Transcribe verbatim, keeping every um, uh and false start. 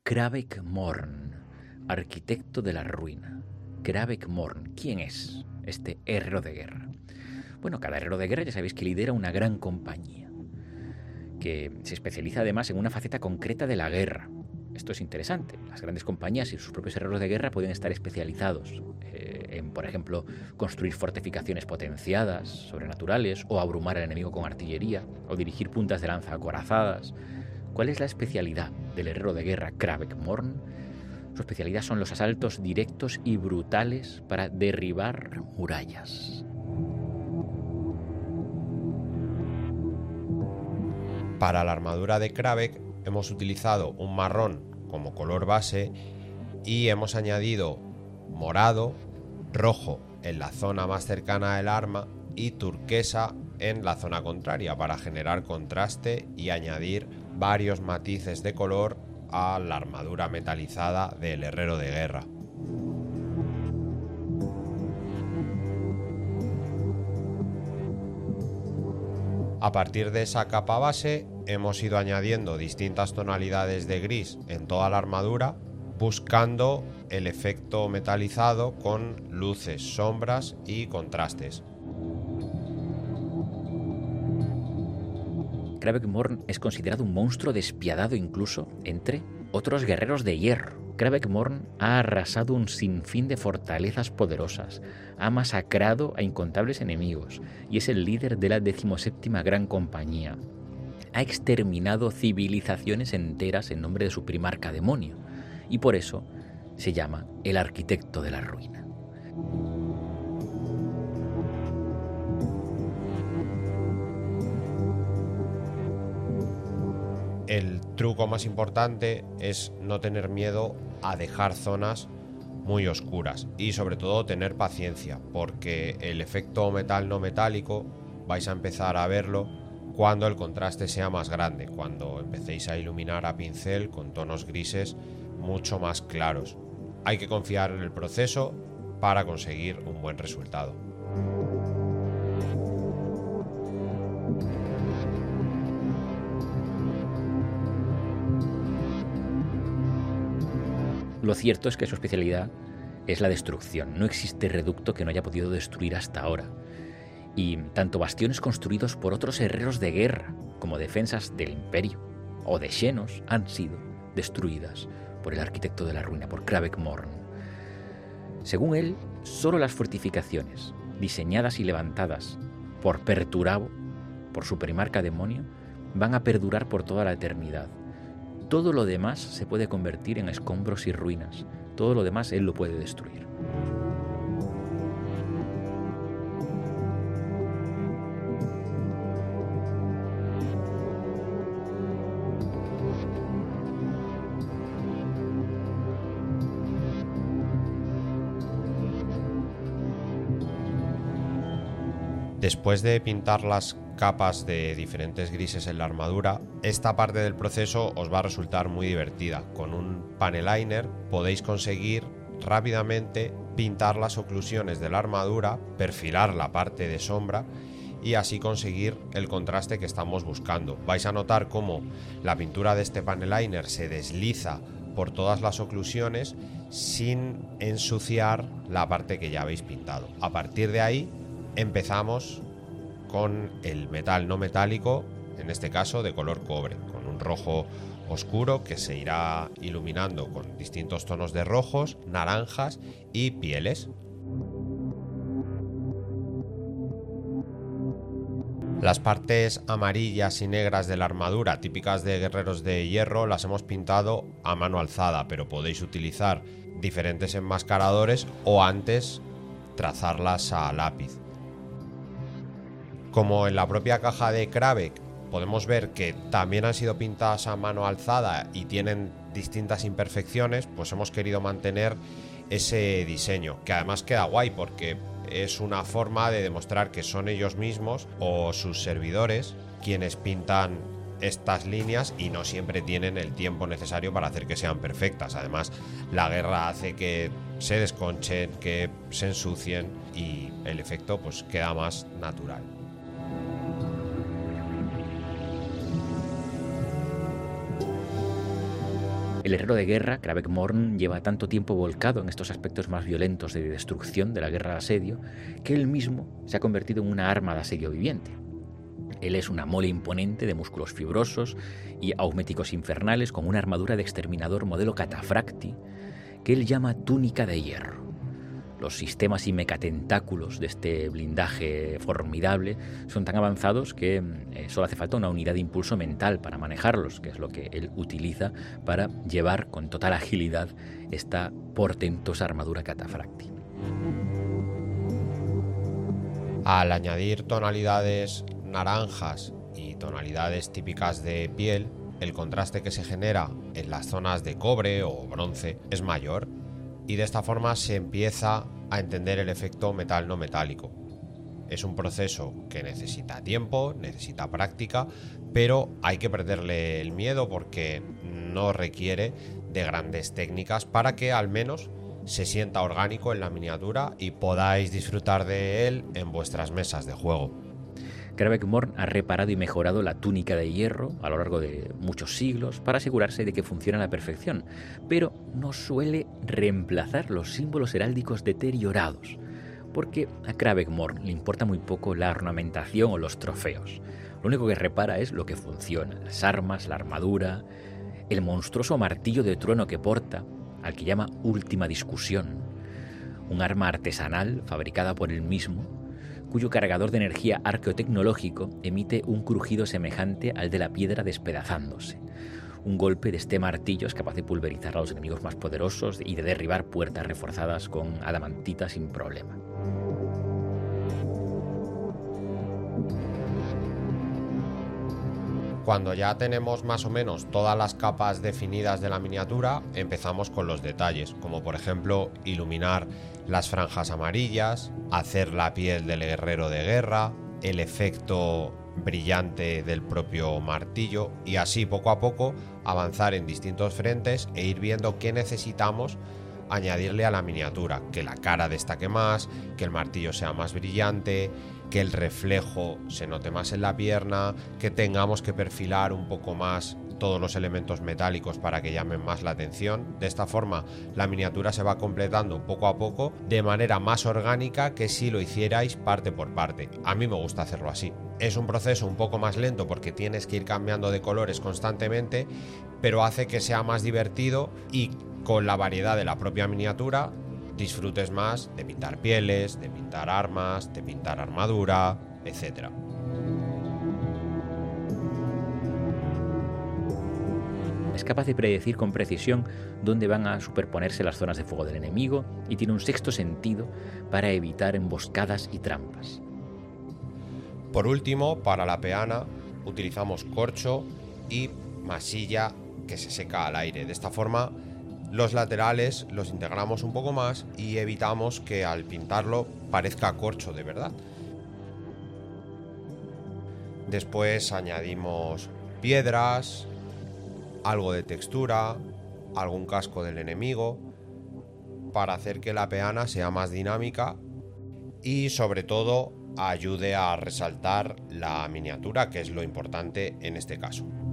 Crabeg Morn, arquitecto de la ruina. Crabeg Morn, ¿quién es este herrero de guerra? Bueno, cada herrero de guerra ya sabéis que lidera una gran compañía, que se especializa además en una faceta concreta de la guerra. Esto es interesante. Las grandes compañías y sus propios herreros de guerra pueden estar especializados eh, en, por ejemplo, construir fortificaciones potenciadas, sobrenaturales, o abrumar al enemigo con artillería, o dirigir puntas de lanza acorazadas. ¿Cuál es la especialidad del herrero de guerra Crabeg Morn? Su especialidad son los asaltos directos y brutales para derribar murallas. Para la armadura de Crabeg hemos utilizado un marrón como color base y hemos añadido morado, rojo en la zona más cercana del arma y turquesa en la zona contraria para generar contraste y añadir varios matices de color a la armadura metalizada del herrero de guerra. A partir de esa capa base hemos ido añadiendo distintas tonalidades de gris en toda la armadura, buscando el efecto metalizado con luces, sombras y contrastes. Crabeg Morn es considerado un monstruo despiadado incluso entre otros guerreros de hierro. Crabeg Morn ha arrasado un sinfín de fortalezas poderosas, ha masacrado a incontables enemigos y es el líder de la decimoséptima Gran Compañía. Ha exterminado civilizaciones enteras en nombre de su primarca demonio y por eso se llama el arquitecto de la ruina. El truco más importante es no tener miedo a dejar zonas muy oscuras y sobre todo tener paciencia, porque el efecto metal no metálico vais a empezar a verlo cuando el contraste sea más grande, cuando empecéis a iluminar a pincel con tonos grises mucho más claros. Hay que confiar en el proceso para conseguir un buen resultado. Lo cierto es que su especialidad es la destrucción. No existe reducto que no haya podido destruir hasta ahora. Y tanto bastiones construidos por otros herreros de guerra como defensas del Imperio o de Xenos han sido destruidas por el arquitecto de la ruina, por Crabeg Morn. Según él, solo las fortificaciones diseñadas y levantadas por Perturabo, por su primarca demonio, van a perdurar por toda la eternidad. Todo lo demás se puede convertir en escombros y ruinas. Todo lo demás él lo puede destruir. Después de pintar las capas de diferentes grises en la armadura, esta parte del proceso os va a resultar muy divertida. Con un panel liner podéis conseguir rápidamente pintar las oclusiones de la armadura, perfilar la parte de sombra y así conseguir el contraste que estamos buscando. Vais a notar cómo la pintura de este panel liner se desliza por todas las oclusiones sin ensuciar la parte que ya habéis pintado. A partir de ahí empezamos con el metal no metálico, en este caso de color cobre, con un rojo oscuro que se irá iluminando con distintos tonos de rojos, naranjas y pieles. Las partes amarillas y negras de la armadura, típicas de guerreros de hierro, las hemos pintado a mano alzada, pero podéis utilizar diferentes enmascaradores o antes trazarlas a lápiz. Como en la propia caja de Crabeg podemos ver que también han sido pintadas a mano alzada y tienen distintas imperfecciones, pues hemos querido mantener ese diseño, que además queda guay porque es una forma de demostrar que son ellos mismos o sus servidores quienes pintan estas líneas y no siempre tienen el tiempo necesario para hacer que sean perfectas. Además, la guerra hace que se desconchen, que se ensucien y el efecto pues queda más natural. El herrero de guerra, Krabek Morn, lleva tanto tiempo volcado en estos aspectos más violentos de destrucción de la guerra de asedio que él mismo se ha convertido en una arma de asedio viviente. Él es una mole imponente de músculos fibrosos y auméticos infernales con una armadura de exterminador modelo Cataphractii que él llama túnica de hierro. Los sistemas y mecatentáculos de este blindaje formidable son tan avanzados que eh, solo hace falta una unidad de impulso mental para manejarlos, que es lo que él utiliza para llevar con total agilidad esta portentosa armadura Cataphractii. Al añadir tonalidades naranjas y tonalidades típicas de piel, el contraste que se genera en las zonas de cobre o bronce es mayor, y de esta forma se empieza a entender el efecto metal no metálico. Es un proceso que necesita tiempo, necesita práctica, pero hay que perderle el miedo porque no requiere de grandes técnicas para que al menos se sienta orgánico en la miniatura y podáis disfrutar de él en vuestras mesas de juego. Krabek Morn ha reparado y mejorado la túnica de hierro a lo largo de muchos siglos para asegurarse de que funciona a la perfección, pero no suele reemplazar los símbolos heráldicos deteriorados, porque a Krabek Morn le importa muy poco la ornamentación o los trofeos. Lo único que repara es lo que funciona, las armas, la armadura, el monstruoso martillo de trueno que porta, al que llama Última Discusión, un arma artesanal fabricada por él mismo, cuyo cargador de energía arqueotecnológico emite un crujido semejante al de la piedra despedazándose. Un golpe de este martillo es capaz de pulverizar a los enemigos más poderosos y de derribar puertas reforzadas con adamantita sin problema. Cuando ya tenemos más o menos todas las capas definidas de la miniatura, empezamos con los detalles, como por ejemplo iluminar las franjas amarillas, hacer la piel del guerrero de guerra, el efecto brillante del propio martillo y así poco a poco avanzar en distintos frentes e ir viendo qué necesitamos añadirle a la miniatura, que la cara destaque más, que el martillo sea más brillante, que el reflejo se note más en la pierna, que tengamos que perfilar un poco más todos los elementos metálicos para que llamen más la atención. De esta forma la miniatura se va completando poco a poco de manera más orgánica que si lo hicierais parte por parte. A mí me gusta hacerlo así. Es un proceso un poco más lento porque tienes que ir cambiando de colores constantemente, pero hace que sea más divertido y con la variedad de la propia miniatura disfrutes más de pintar pieles, de pintar armas, de pintar armadura, etcétera. Es capaz de predecir con precisión dónde van a superponerse las zonas de fuego del enemigo y tiene un sexto sentido para evitar emboscadas y trampas. Por último, para la peana utilizamos corcho y masilla que se seca al aire. De esta forma los laterales los integramos un poco más y evitamos que al pintarlo parezca corcho de verdad. Después añadimos piedras, algo de textura, algún casco del enemigo para hacer que la peana sea más dinámica y sobre todo ayude a resaltar la miniatura, que es lo importante en este caso.